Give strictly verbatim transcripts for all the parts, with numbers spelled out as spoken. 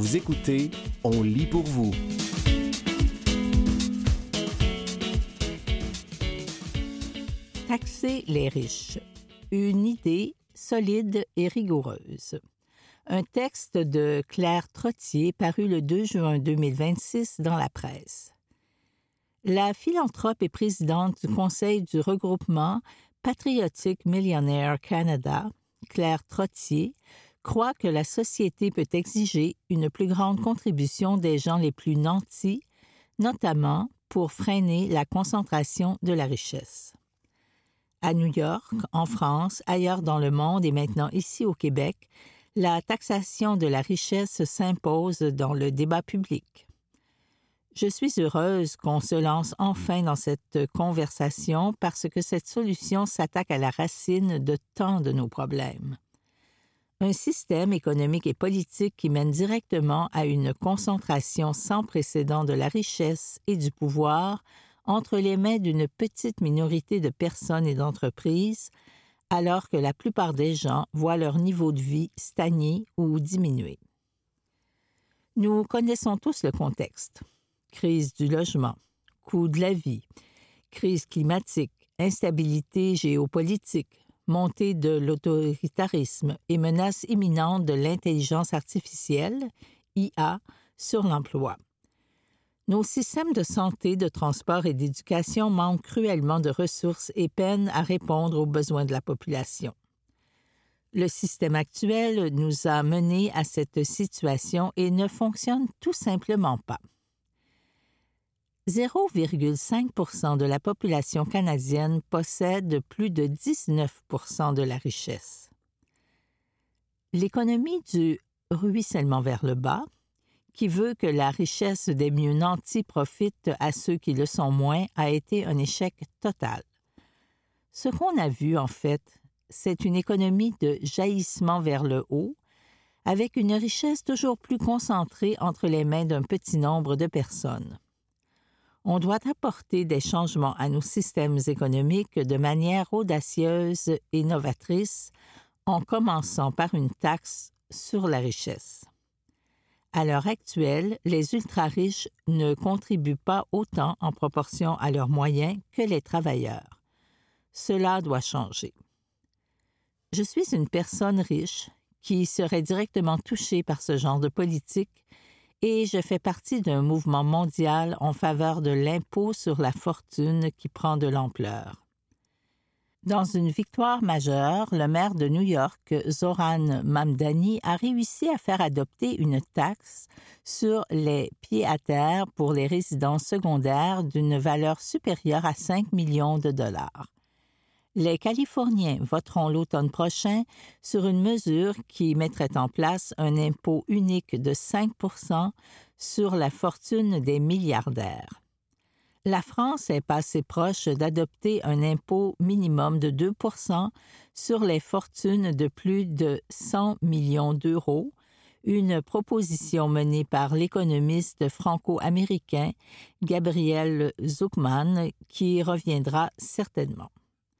Vous écoutez On lit pour vous. Taxer les riches. Une idée solide et rigoureuse. Un texte de Claire Trottier paru le deux juin deux mille vingt-six dans la presse. La philanthrope et présidente du Conseil du regroupement Patriotic Millionaire Canada, Claire Trottier, croit que la société peut exiger une plus grande contribution des gens les plus nantis, notamment pour freiner la concentration de la richesse. À New York, en France, ailleurs dans le monde et maintenant ici au Québec, la taxation de la richesse s'impose dans le débat public. Je suis heureuse qu'on se lance enfin dans cette conversation parce que cette solution s'attaque à la racine de tant de nos problèmes. Un système économique et politique qui mène directement à une concentration sans précédent de la richesse et du pouvoir entre les mains d'une petite minorité de personnes et d'entreprises, alors que la plupart des gens voient leur niveau de vie stagner ou diminuer. Nous connaissons tous le contexte. Crise du logement, coût de la vie, crise climatique, instabilité géopolitique, montée de l'autoritarisme et menace imminente de l'intelligence artificielle, I A, sur l'emploi. Nos systèmes de santé, de transport et d'éducation manquent cruellement de ressources et peinent à répondre aux besoins de la population. Le système actuel nous a menés à cette situation et ne fonctionne tout simplement pas. zéro virgule cinq pour cent de la population canadienne possède plus de dix-neuf pour cent de la richesse. L'économie du ruissellement vers le bas, qui veut que la richesse des mieux nantis profite à ceux qui le sont moins, a été un échec total. Ce qu'on a vu, en fait, c'est une économie de jaillissement vers le haut, avec une richesse toujours plus concentrée entre les mains d'un petit nombre de personnes. On doit apporter des changements à nos systèmes économiques de manière audacieuse et novatrice, en commençant par une taxe sur la richesse. À l'heure actuelle, les ultra-riches ne contribuent pas autant en proportion à leurs moyens que les travailleurs. Cela doit changer. Je suis une personne riche qui serait directement touchée par ce genre de politique et je fais partie d'un mouvement mondial en faveur de l'impôt sur la fortune qui prend de l'ampleur. Dans une victoire majeure, le maire de New York, Zohran Mamdani, a réussi à faire adopter une taxe sur les pieds-à-terre pour les résidences secondaires d'une valeur supérieure à cinq millions de dollars. Les Californiens voteront l'automne prochain sur une mesure qui mettrait en place un impôt unique de cinq pour cent sur la fortune des milliardaires. La France est passée proche d'adopter un impôt minimum de deux pour cent sur les fortunes de plus de cent millions d'euros, une proposition menée par l'économiste franco-américain Gabriel Zucman qui reviendra certainement.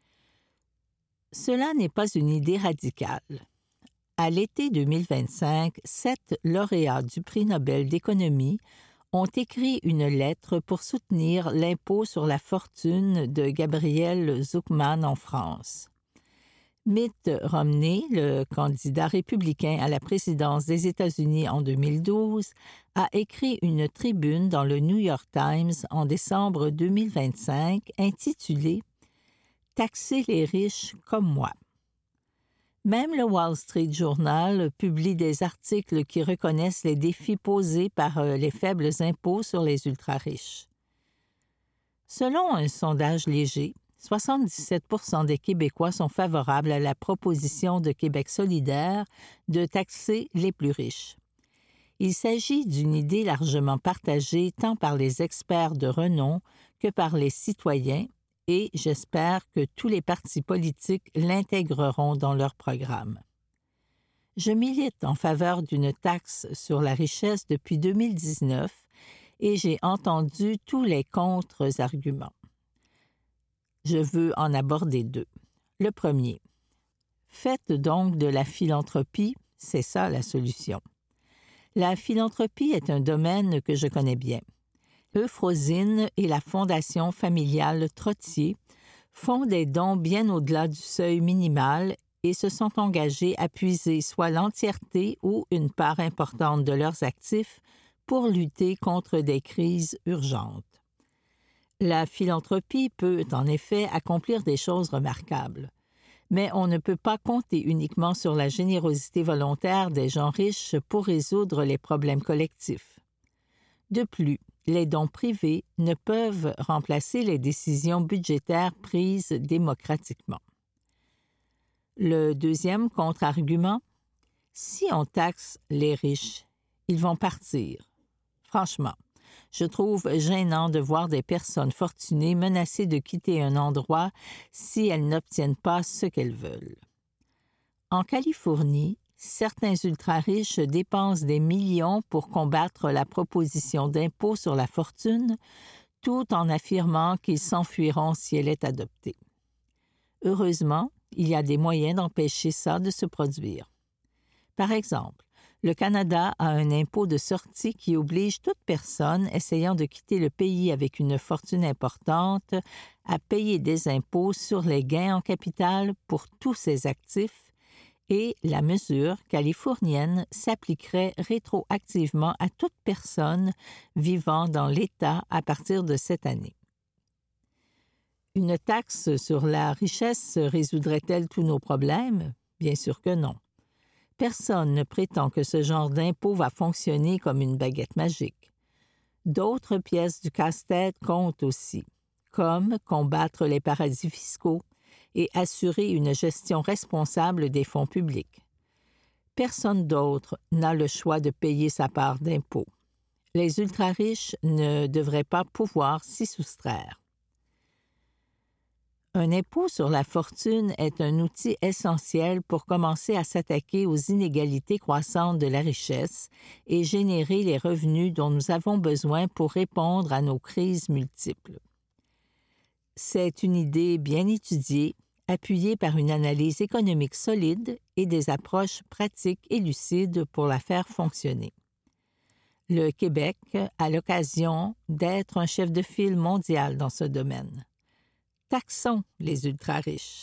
Cela n'est pas une idée radicale. À l'été deux mille vingt-cinq, sept lauréats du prix Nobel d'économie ont écrit une lettre pour soutenir l'impôt sur la fortune de Gabriel Zucman en France. Mitt Romney, le candidat républicain à la présidence des États-Unis en deux mille douze, a écrit une tribune dans le New York Times en décembre deux mille vingt-cinq intitulée « Taxer les riches comme moi ». Même le Wall Street Journal publie des articles qui reconnaissent les défis posés par les faibles impôts sur les ultra-riches. Selon un sondage léger, soixante-dix-sept pour cent des Québécois sont favorables à la proposition de Québec solidaire de taxer les plus riches. Il s'agit d'une idée largement partagée tant par les experts de renom que par les citoyens, et j'espère que tous les partis politiques l'intégreront dans leur programme. Je milite en faveur d'une taxe sur la richesse depuis deux mille dix-neuf et j'ai entendu tous les contre-arguments. Je veux en aborder deux. Le premier. Faites donc de la philanthropie, c'est ça la solution. La philanthropie est un domaine que je connais bien. Euphrosine et la Fondation familiale Trottier font des dons bien au-delà du seuil minimal et se sont engagés à puiser soit l'entièreté ou une part importante de leurs actifs pour lutter contre des crises urgentes. La philanthropie peut, en effet, accomplir des choses remarquables. Mais on ne peut pas compter uniquement sur la générosité volontaire des gens riches pour résoudre les problèmes collectifs. De plus, les dons privés ne peuvent remplacer les décisions budgétaires prises démocratiquement. Le deuxième contre-argument, si on taxe les riches, ils vont partir. Franchement, je trouve gênant de voir des personnes fortunées menacées de quitter un endroit si elles n'obtiennent pas ce qu'elles veulent. En Californie, certains ultra-riches dépensent des millions pour combattre la proposition d'impôt sur la fortune, tout en affirmant qu'ils s'enfuiront si elle est adoptée. Heureusement, il y a des moyens d'empêcher ça de se produire. Par exemple, le Canada a un impôt de sortie qui oblige toute personne essayant de quitter le pays avec une fortune importante à payer des impôts sur les gains en capital pour tous ses actifs et la mesure californienne s'appliquerait rétroactivement à toute personne vivant dans l'État à partir de cette année. Une taxe sur la richesse résoudrait-elle tous nos problèmes? Bien sûr que non. Personne ne prétend que ce genre d'impôt va fonctionner comme une baguette magique. D'autres pièces du casse-tête comptent aussi, comme combattre les paradis fiscaux et assurer une gestion responsable des fonds publics. Personne d'autre n'a le choix de payer sa part d'impôt. Les ultra-riches ne devraient pas pouvoir s'y soustraire. Un impôt sur la fortune est un outil essentiel pour commencer à s'attaquer aux inégalités croissantes de la richesse et générer les revenus dont nous avons besoin pour répondre à nos crises multiples. C'est une idée bien étudiée, appuyée par une analyse économique solide et des approches pratiques et lucides pour la faire fonctionner. Le Québec a l'occasion d'être un chef de file mondial dans ce domaine. Taxons les ultra-riches.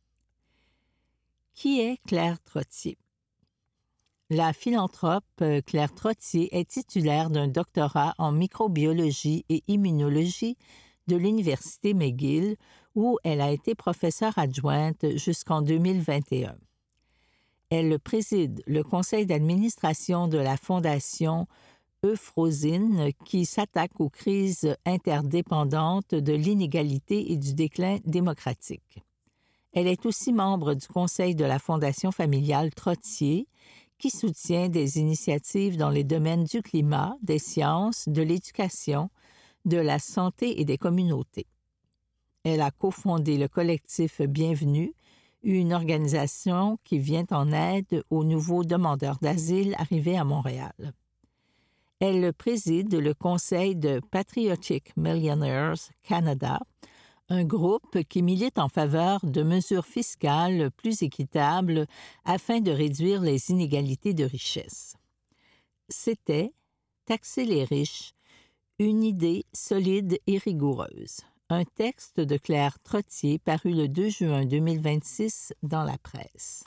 Qui est Claire Trottier? La philanthrope Claire Trottier est titulaire d'un doctorat en microbiologie et immunologie de l'Université McGill, où elle a été professeure adjointe jusqu'en deux mille vingt et un. Elle préside le conseil d'administration de la Fondation Euphrosine qui s'attaque aux crises interdépendantes de l'inégalité et du déclin démocratique. Elle est aussi membre du conseil de la Fondation familiale Trottier qui soutient des initiatives dans les domaines du climat, des sciences, de l'éducation, de la santé et des communautés. Elle a cofondé le collectif Bienvenue, une organisation qui vient en aide aux nouveaux demandeurs d'asile arrivés à Montréal. Elle préside le conseil de Patriotic Millionaires Canada, un groupe qui milite en faveur de mesures fiscales plus équitables afin de réduire les inégalités de richesse. C'était Taxer les riches, une idée solide et rigoureuse. Un texte de Claire Trottier paru le deux juin deux mille vingt-six dans la presse.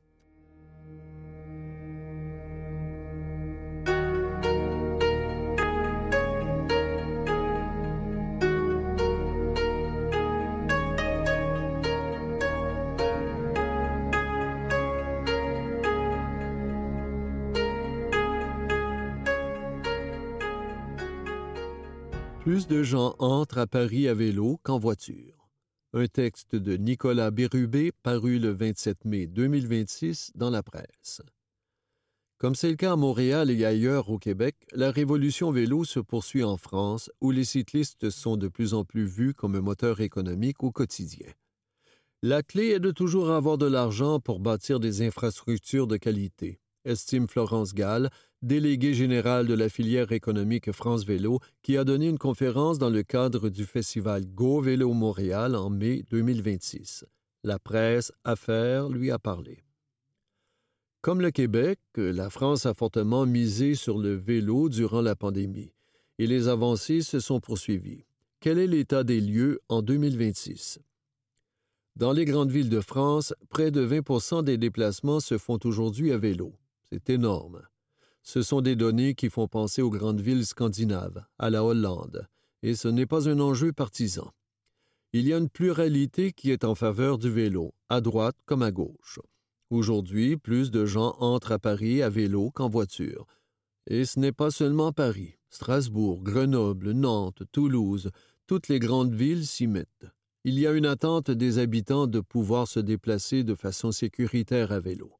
Plus de gens entrent à Paris à vélo qu'en voiture. Un texte de Nicolas Bérubé paru le vingt-sept mai deux mille vingt-six dans la presse. Comme c'est le cas à Montréal et ailleurs au Québec, la révolution vélo se poursuit en France où les cyclistes sont de plus en plus vus comme un moteur économique au quotidien. La clé est de toujours avoir de l'argent pour bâtir des infrastructures de qualité, estime Florence Gall, déléguée générale de la filière économique France Vélo, qui a donné une conférence dans le cadre du festival Go Vélo Montréal en mai deux mille vingt-six. La presse Affaires lui a parlé. Comme le Québec, la France a fortement misé sur le vélo durant la pandémie et les avancées se sont poursuivies. Quel est l'état des lieux en deux mille vingt-six? Dans les grandes villes de France, près de vingt pour cent des déplacements se font aujourd'hui à vélo. C'est énorme. Ce sont des données qui font penser aux grandes villes scandinaves, à la Hollande, et ce n'est pas un enjeu partisan. Il y a une pluralité qui est en faveur du vélo, à droite comme à gauche. Aujourd'hui, plus de gens entrent à Paris à vélo qu'en voiture. Et ce n'est pas seulement Paris. Strasbourg, Grenoble, Nantes, Toulouse, toutes les grandes villes s'y mettent. Il y a une attente des habitants de pouvoir se déplacer de façon sécuritaire à vélo.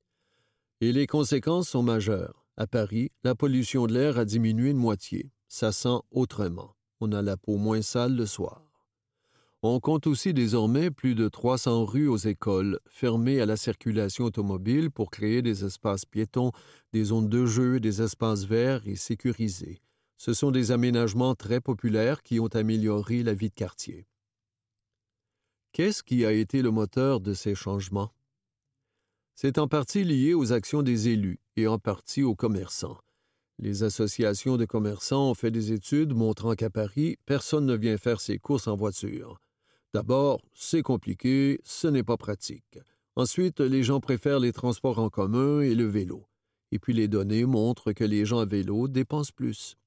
Et les conséquences sont majeures. À Paris, la pollution de l'air a diminué de moitié. Ça sent autrement. On a la peau moins sale le soir. On compte aussi désormais plus de trois cents rues aux écoles fermées à la circulation automobile pour créer des espaces piétons, des zones de jeu, des espaces verts et sécurisés. Ce sont des aménagements très populaires qui ont amélioré la vie de quartier. Qu'est-ce qui a été le moteur de ces changements? C'est en partie lié aux actions des élus et en partie aux commerçants. Les associations de commerçants ont fait des études montrant qu'à Paris, personne ne vient faire ses courses en voiture. D'abord, c'est compliqué, ce n'est pas pratique. Ensuite, les gens préfèrent les transports en commun et le vélo. Et puis les données montrent que les gens à vélo dépensent plus.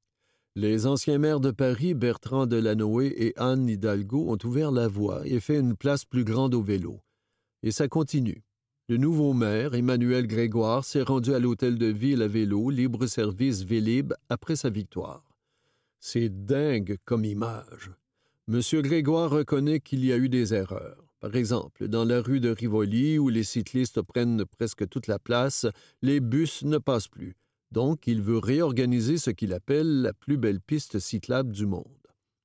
Les anciens maires de Paris, Bertrand Delanoë et Anne Hidalgo, ont ouvert la voie et fait une place plus grande au vélo. Et ça continue. Le nouveau maire, Emmanuel Grégoire, s'est rendu à l'hôtel de ville à vélo, libre-service Vélib, après sa victoire. C'est dingue comme image. Monsieur Grégoire reconnaît qu'il y a eu des erreurs. Par exemple, dans la rue de Rivoli, où les cyclistes prennent presque toute la place, les bus ne passent plus. Donc, il veut réorganiser ce qu'il appelle la plus belle piste cyclable du monde.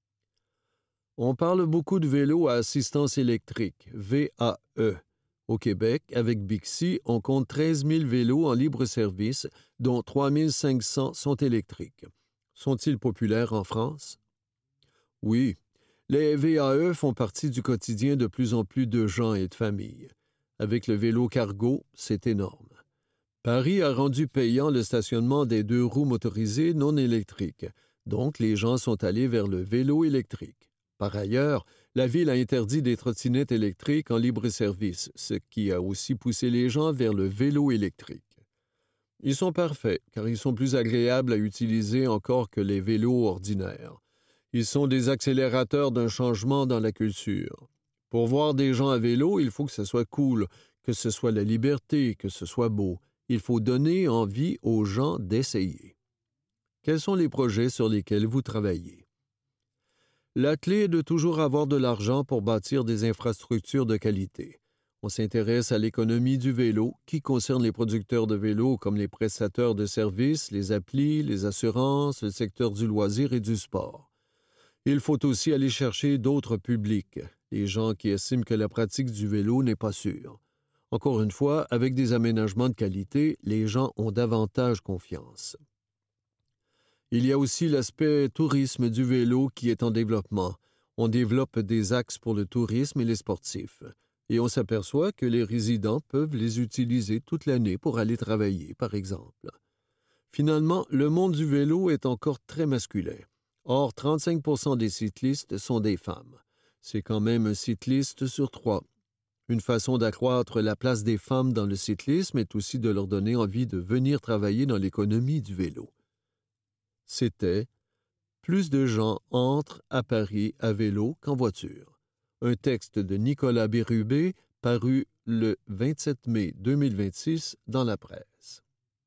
On parle beaucoup de vélos à assistance électrique, V A E. Au Québec, avec Bixi, on compte treize mille vélos en libre-service, dont trois mille cinq cents sont électriques. Sont-ils populaires en France? Oui. Les V A E font partie du quotidien de plus en plus de gens et de familles. Avec le vélo cargo, c'est énorme. Paris a rendu payant le stationnement des deux roues motorisées non électriques, donc les gens sont allés vers le vélo électrique. Par ailleurs, la ville a interdit des trottinettes électriques en libre-service, ce qui a aussi poussé les gens vers le vélo électrique. Ils sont parfaits, car ils sont plus agréables à utiliser encore que les vélos ordinaires. Ils sont des accélérateurs d'un changement dans la culture. Pour voir des gens à vélo, il faut que ce soit cool, que ce soit la liberté, que ce soit beau. Il faut donner envie aux gens d'essayer. Quels sont les projets sur lesquels vous travaillez? La clé est de toujours avoir de l'argent pour bâtir des infrastructures de qualité. On s'intéresse à l'économie du vélo, qui concerne les producteurs de vélos comme les prestateurs de services, les applis, les assurances, le secteur du loisir et du sport. Il faut aussi aller chercher d'autres publics, les gens qui estiment que la pratique du vélo n'est pas sûre. Encore une fois, avec des aménagements de qualité, les gens ont davantage confiance. Il y a aussi l'aspect tourisme du vélo qui est en développement. On développe des axes pour le tourisme et les sportifs. Et on s'aperçoit que les résidents peuvent les utiliser toute l'année pour aller travailler, par exemple. Finalement, le monde du vélo est encore très masculin. Or, trente-cinq pour cent des cyclistes sont des femmes. C'est quand même un cycliste sur trois. Une façon d'accroître la place des femmes dans le cyclisme est aussi de leur donner envie de venir travailler dans l'économie du vélo. C'était « Plus de gens entrent à Paris à vélo qu'en voiture ». Un texte de Nicolas Bérubé paru le vingt-sept mai deux mille vingt-six dans la presse.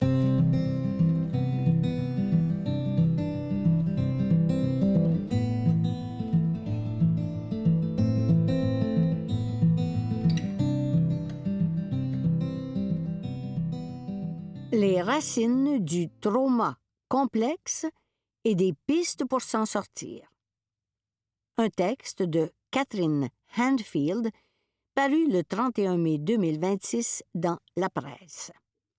Les racines du trauma complexe et des pistes pour s'en sortir. Un texte de Catherine Handfield, paru le trente et un mai deux mille vingt-six dans la presse.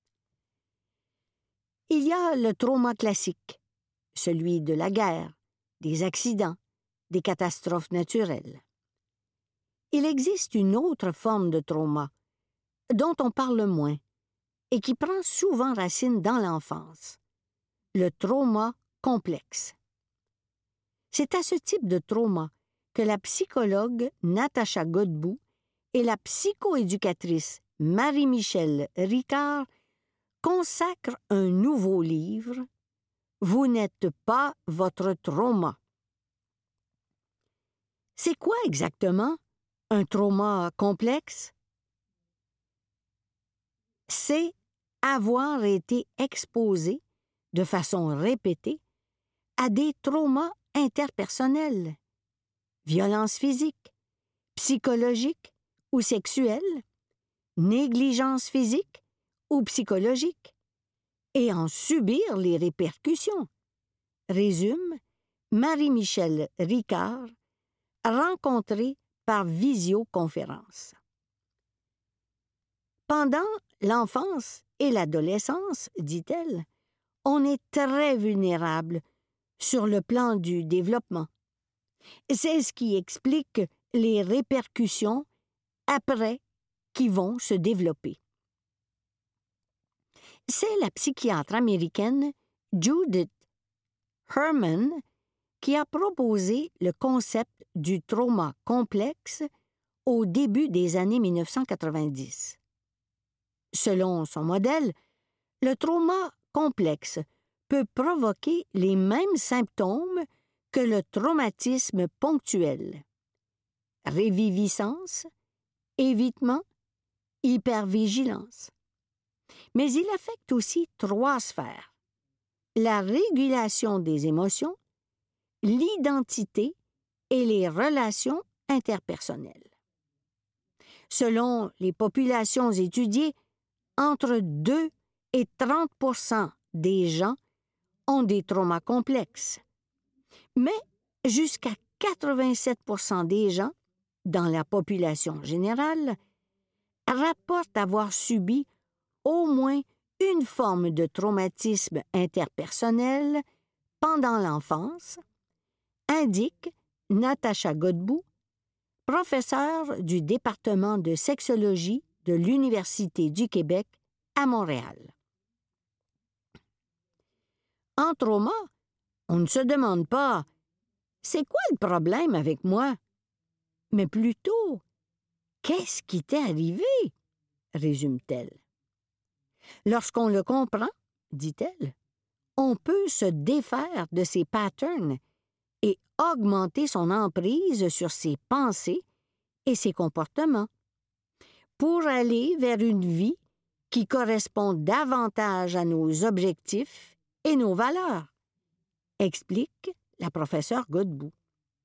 Il y a le trauma classique, celui de la guerre, des accidents, des catastrophes naturelles. Il existe une autre forme de trauma, dont on parle moins, et qui prend souvent racine dans l'enfance, le trauma complexe. C'est à ce type de trauma que la psychologue Natacha Godbout et la psychoéducatrice Marie-Michelle Ricard consacrent un nouveau livre, « Vous n'êtes pas votre trauma ». C'est quoi exactement un trauma complexe? C'est avoir été exposé de façon répétée à des traumas interpersonnels, violences physiques, psychologiques ou sexuelles, négligence physique ou psychologique, et en subir les répercussions, résume Marie-Michelle Ricard, rencontrée par visioconférence. Pendant l'enfance et l'adolescence, dit-elle, on est très vulnérable sur le plan du développement. C'est ce qui explique les répercussions après qui vont se développer. C'est la psychiatre américaine Judith Herman qui a proposé le concept du trauma complexe au début des années mille neuf cent quatre-vingt-dix. Selon son modèle, le trauma complexe peut provoquer les mêmes symptômes que le traumatisme ponctuel. Réviviscence, évitement, hypervigilance. Mais il affecte aussi trois sphères: la régulation des émotions, l'identité et les relations interpersonnelles. Selon les populations étudiées, entre deux et trente pour cent des gens ont des traumas complexes, mais jusqu'à quatre-vingt-sept pour cent des gens, dans la population générale, rapportent avoir subi au moins une forme de traumatisme interpersonnel pendant l'enfance, indique Natacha Godbout, professeure du département de sexologie de l'Université du Québec à Montréal. En trauma, on ne se demande pas « C'est quoi le problème avec moi? » mais plutôt « Qu'est-ce qui t'est arrivé? » résume-t-elle. Lorsqu'on le comprend, dit-elle, on peut se défaire de ses patterns et augmenter son emprise sur ses pensées et ses comportements pour aller vers une vie qui correspond davantage à nos objectifs et nos valeurs, explique la professeure Godbout.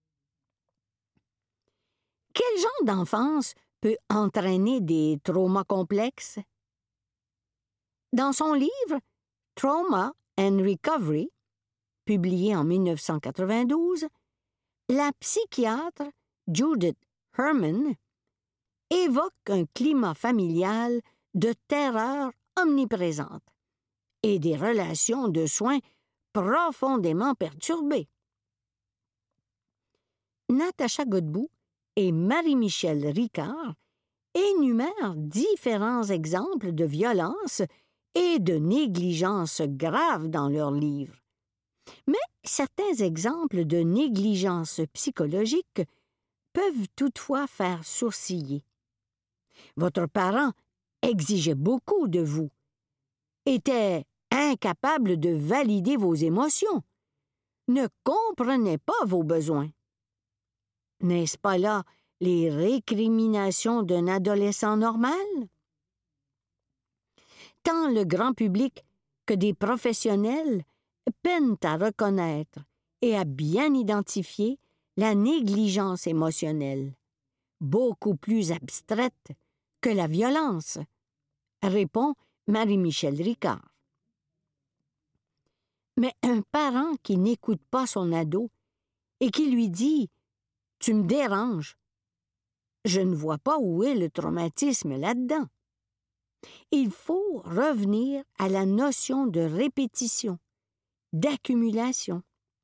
Quel genre d'enfance peut entraîner des traumas complexes? Dans son livre « Trauma and Recovery », publié en mille neuf cent quatre-vingt-douze, la psychiatre Judith Herman évoque un climat familial de terreur omniprésente et des relations de soins profondément perturbées. Natacha Godbout et Marie-Michelle Ricard énumèrent différents exemples de violence et de négligence grave dans leur livre. Mais certains exemples de négligence psychologique peuvent toutefois faire sourciller. Votre parent exigeait beaucoup de vous, était incapable de valider vos émotions, ne comprenait pas vos besoins. N'est-ce pas là les récriminations d'un adolescent normal? Tant le grand public que des professionnels peinent à reconnaître et à bien identifier la négligence émotionnelle, beaucoup plus abstraite que la violence, répond Marie-Michelle Ricard. Mais un parent qui n'écoute pas son ado et qui lui dit « Tu me déranges », je ne vois pas où est le traumatisme là-dedans. Il faut revenir à la notion de répétition, d'accumulation.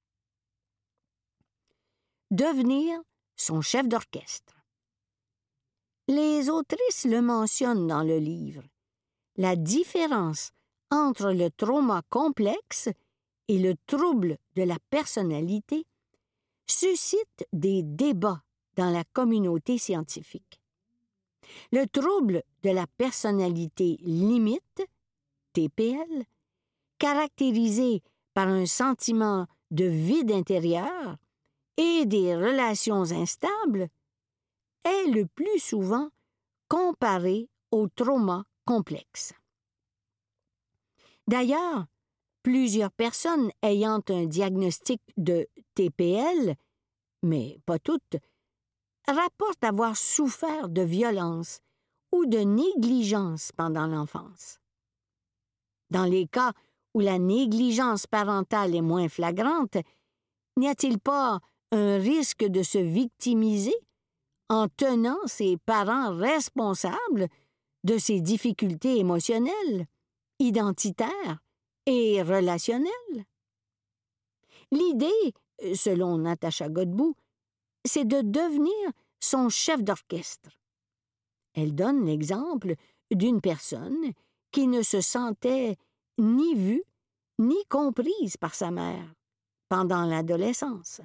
Devenir son chef d'orchestre. Les autrices le mentionnent dans le livre. la différence entre le trauma complexe et le trouble de la personnalité suscite des débats dans la communauté scientifique. Le trouble de la personnalité limite, T P L, caractérisé par un sentiment de vide intérieur et des relations instables, est le plus souvent comparé au trauma complexe. D'ailleurs, plusieurs personnes ayant un diagnostic de T P L, mais pas toutes, rapportent avoir souffert de violence ou de négligence pendant l'enfance. Dans les cas où la négligence parentale est moins flagrante, n'y a-t-il pas un risque de se victimiser en tenant ses parents responsables de ses difficultés émotionnelles, identitaires et relationnelles? L'idée, selon Natasha Godbout, c'est de devenir son chef d'orchestre. Elle donne l'exemple d'une personne qui ne se sentait ni vue ni comprise par sa mère pendant l'adolescence.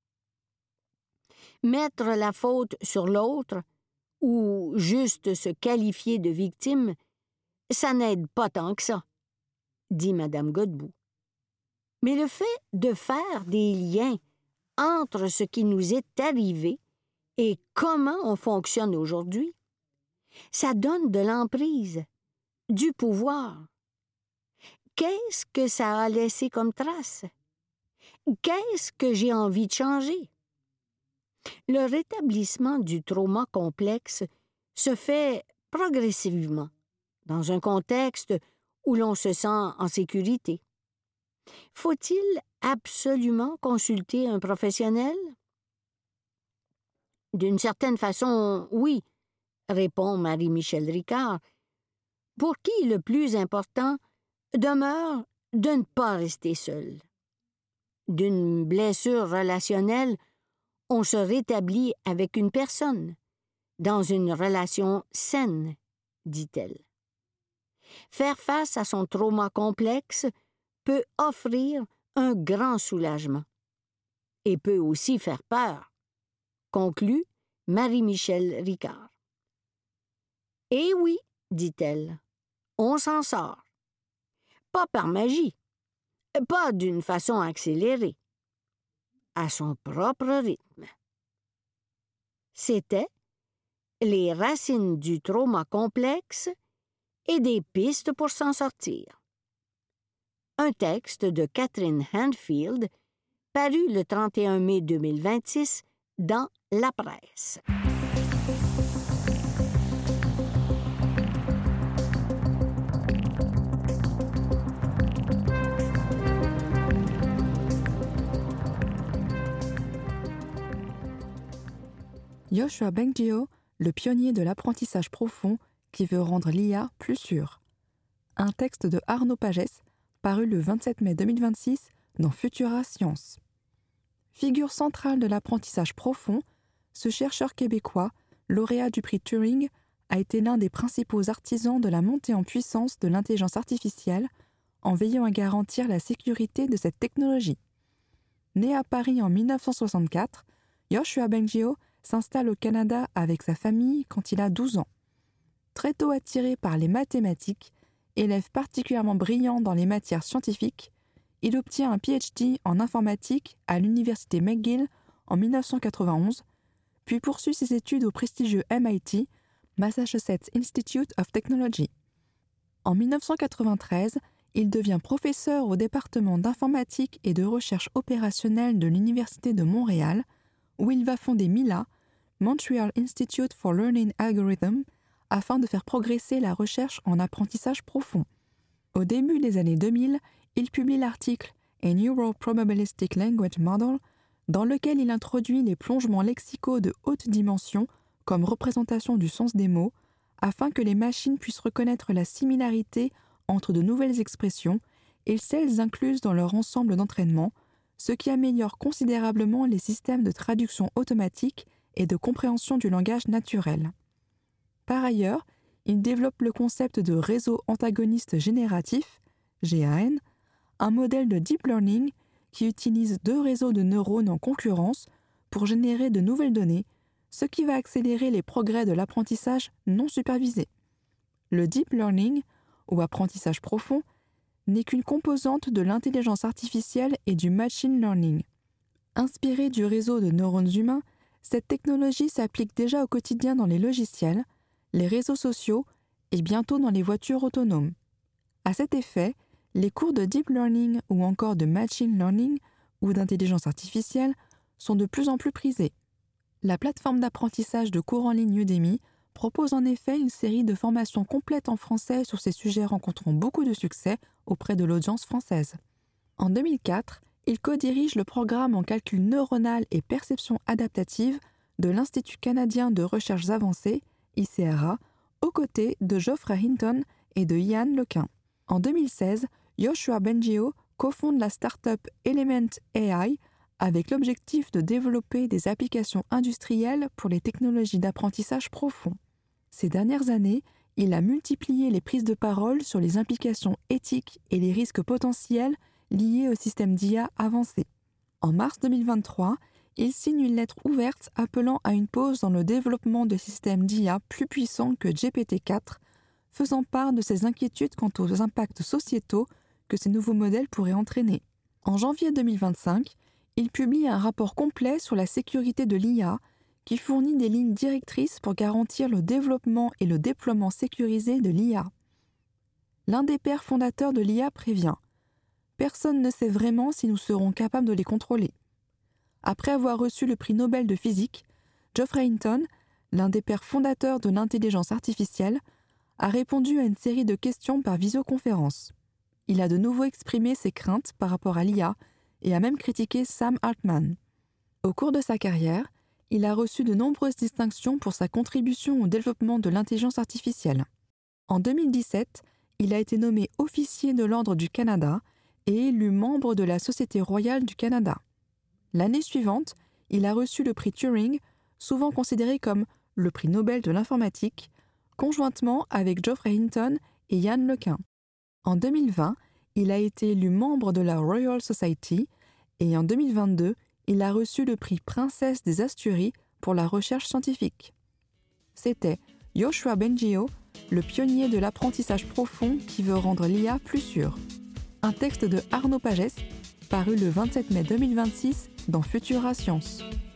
Mettre la faute sur l'autre ou juste se qualifier de victime, ça n'aide pas tant que ça, dit Madame Godbout. Mais le fait de faire des liens entre ce qui nous est arrivé et comment on fonctionne aujourd'hui, ça donne de l'emprise, du pouvoir. Qu'est-ce que ça a laissé comme trace? Qu'est-ce que j'ai envie de changer? Le rétablissement du trauma complexe se fait progressivement, dans un contexte où l'on se sent en sécurité. Faut-il absolument consulter un professionnel? D'une certaine façon, oui, répond Marie-Michel Ricard, pour qui le plus important demeure de ne pas rester seul. D'une blessure relationnelle, on se rétablit avec une personne, dans une relation saine, dit-elle. Faire face à son trauma complexe peut offrir un grand soulagement et peut aussi faire peur, conclut Marie-Michel Ricard. Eh oui, dit-elle, on s'en sort. Pas par magie, pas d'une façon accélérée, à son propre rythme. C'était Les racines du trauma complexe et des pistes pour s'en sortir. Un texte de Catherine Handfield, paru le trente et un mai deux mille vingt-six dans La Presse. Yoshua Bengio, le pionnier de l'apprentissage profond qui veut rendre l'I A plus sûre. Un texte de Arnaud Pagès, paru le vingt-sept mai deux mille vingt-six dans Futura Science. Figure centrale de l'apprentissage profond, ce chercheur québécois, lauréat du prix Turing, a été l'un des principaux artisans de la montée en puissance de l'intelligence artificielle en veillant à garantir la sécurité de cette technologie. Né à Paris en mille neuf cent soixante-quatre, Yoshua Bengio s'installe au Canada avec sa famille quand il a douze ans. Très tôt attiré par les mathématiques, élève particulièrement brillant dans les matières scientifiques, il obtient un P H D en informatique à l'université McGill en mille neuf cent quatre-vingt-onze, puis poursuit ses études au prestigieux M I T, Massachusetts Institute of Technology. En mille neuf cent quatre-vingt-treize, il devient professeur au département d'informatique et de recherche opérationnelle de l'Université de Montréal, où il va fonder MILA, Montreal Institute for Learning Algorithm, afin de faire progresser la recherche en apprentissage profond. Au début des années deux mille, il publie l'article « A Neuro-Probabilistic Language Model » dans lequel il introduit les plongements lexicaux de haute dimension comme représentation du sens des mots, afin que les machines puissent reconnaître la similarité entre de nouvelles expressions et celles incluses dans leur ensemble d'entraînement, ce qui améliore considérablement les systèmes de traduction automatique et de compréhension du langage naturel. Par ailleurs, il développe le concept de réseau antagoniste génératif, G A N, un modèle de deep learning qui utilise deux réseaux de neurones en concurrence pour générer de nouvelles données, ce qui va accélérer les progrès de l'apprentissage non supervisé. Le deep learning, ou apprentissage profond, n'est qu'une composante de l'intelligence artificielle et du machine learning. Inspirée du réseau de neurones humains, cette technologie s'applique déjà au quotidien dans les logiciels, les réseaux sociaux et bientôt dans les voitures autonomes. À cet effet, les cours de deep learning ou encore de machine learning ou d'intelligence artificielle sont de plus en plus prisés. La plateforme d'apprentissage de cours en ligne Udemy propose en effet une série de formations complètes en français sur ces sujets rencontrant beaucoup de succès auprès de l'audience française. En deux mille quatre, il co-dirige le programme en calcul neuronal et perception adaptative de l'Institut canadien de recherches avancées, I C R A, aux côtés de Geoffrey Hinton et de Ian Lequin. En deux mille seize, Yoshua Bengio cofonde la start-up Element A I avec l'objectif de développer des applications industrielles pour les technologies d'apprentissage profond. Ces dernières années, il a multiplié les prises de parole sur les implications éthiques et les risques potentiels liés au système d'I A avancé. En mars deux mille vingt-trois, il signe une lettre ouverte appelant à une pause dans le développement de systèmes d'I A plus puissants que G P T quatre, faisant part de ses inquiétudes quant aux impacts sociétaux que ces nouveaux modèles pourraient entraîner. En janvier deux mille vingt-cinq, il publie un rapport complet sur la sécurité de l'I A qui fournit des lignes directrices pour garantir le développement et le déploiement sécurisé de l'I A. L'un des pères fondateurs de l'I A prévient « Personne ne sait vraiment si nous serons capables de les contrôler ». Après avoir reçu le prix Nobel de physique, Geoffrey Hinton, l'un des pères fondateurs de l'intelligence artificielle, a répondu à une série de questions par visioconférence. Il a de nouveau exprimé ses craintes par rapport à l'I A et a même critiqué Sam Altman. Au cours de sa carrière, il a reçu de nombreuses distinctions pour sa contribution au développement de l'intelligence artificielle. En deux mille dix-sept, il a été nommé officier de l'Ordre du Canada et élu membre de la Société royale du Canada. L'année suivante, il a reçu le prix Turing, souvent considéré comme le prix Nobel de l'informatique, conjointement avec Geoffrey Hinton et Ian Lequin. En deux mille vingt, il a été élu membre de la Royal Society et en deux mille vingt-deux, il a reçu le prix Princesse des Asturies pour la recherche scientifique. C'était Yoshua Bengio, le pionnier de l'apprentissage profond qui veut rendre l'I A plus sûre. Un texte de Arnaud Pagès, paru le vingt-sept mai deux mille vingt-six dans Futura Science.